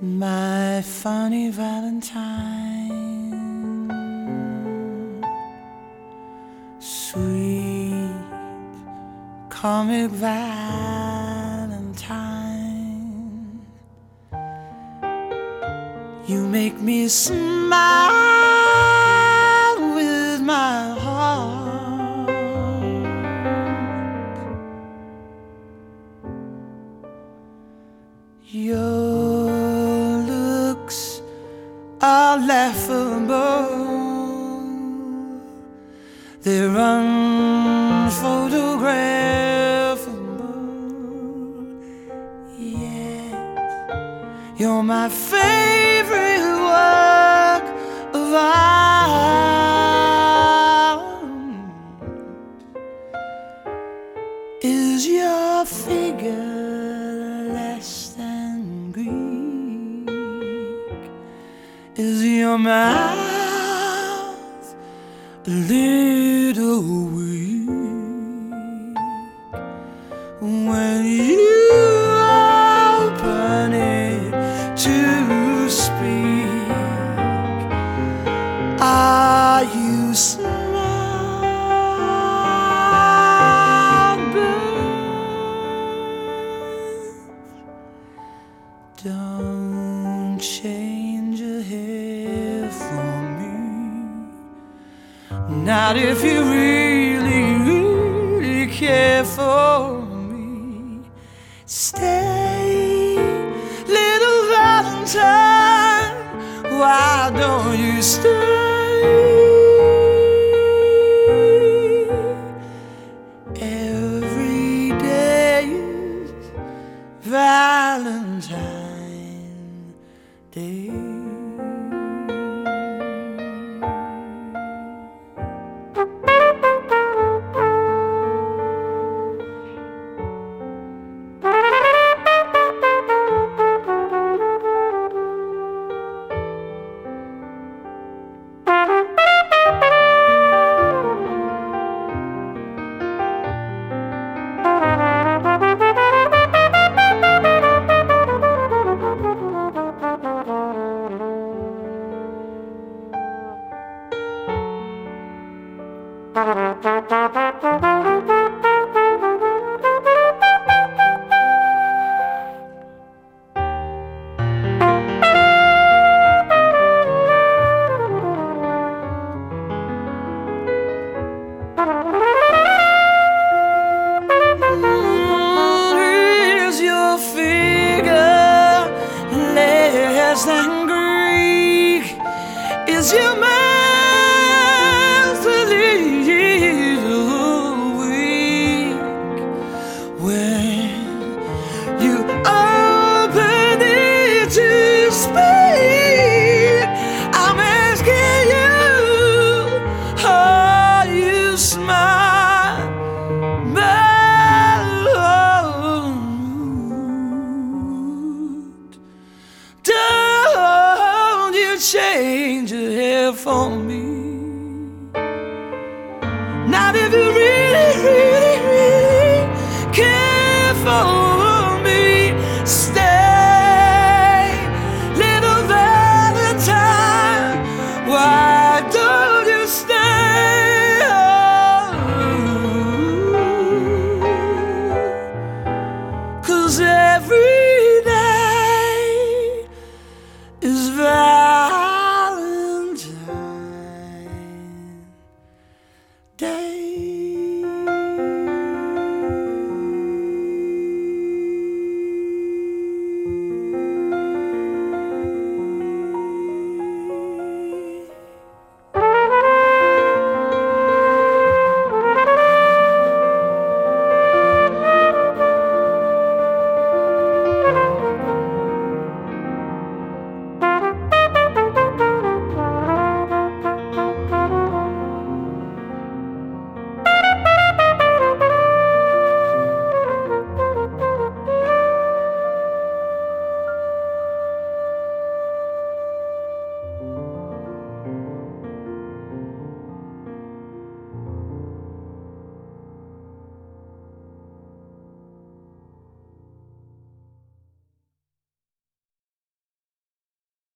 My funny Valentine, sweet comic Valentine, you make me smile with my heart. Your looks are laughable, they're unphotographable. Yes, you're my favorite work of art. Is your figure less than Greek? Is your mouth a little weak? When you open it to speak, are you smart? Don't change your hair for me, not if you really, really care for me. Stay, little Valentine, why don't you stay? Every day is Valentine Day. Is your figure less than Greek? Is your mouth a little weak? When you open it to speak, I'm asking you, are you smart? Don't you change your hair for me, not if you really, really, really care for me. Stay, little Valentine, why don't you stay? Oh, 'cause every